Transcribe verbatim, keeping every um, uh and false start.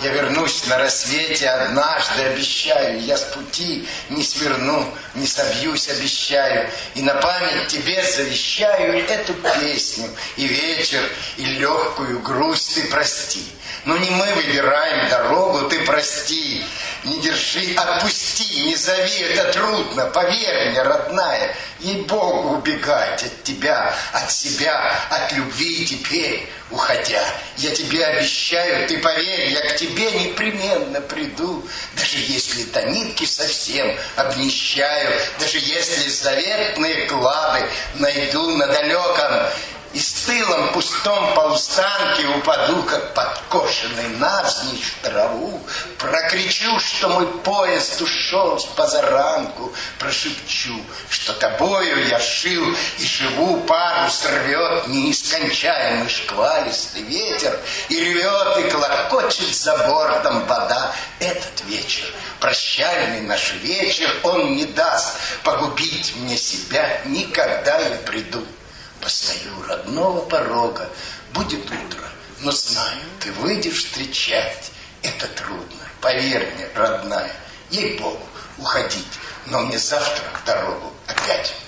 я вернусь на рассвете однажды, обещаю. Я с пути не сверну, не собьюсь, обещаю. И на память тебе завещаю эту песню. И вечер, и легкую грусть ты прости. Но не мы выбираем дорогу, ты прости. Не держи, отпусти, не зови, это трудно. Поверь мне, родная, ей-богу, убегать от тебя, от себя, от любви теперь уходя. Я тебе обещаю, ты поверь, я к тебе непременно приду. Даже если до нитки совсем обнищаю, даже если заветные клады найду на далеком и с тылом пустом полустанке упаду, как подкошенный навзничь в траву, прокричу, что мой поезд ушел с позаранку, прошепчу, что тобою я шил и живу, парус рвет неискончаемый шквалистый ветер, и рвет, и клокочет за бортом вода. Этот вечер, прощальный наш вечер, он не даст погубить мне себя, никогда я приду. Постою родного порога, будет утро, но знаю, ты выйдешь встречать. Это трудно, поверь мне, родная, ей-богу, уходить, но мне завтра в дорогу опять.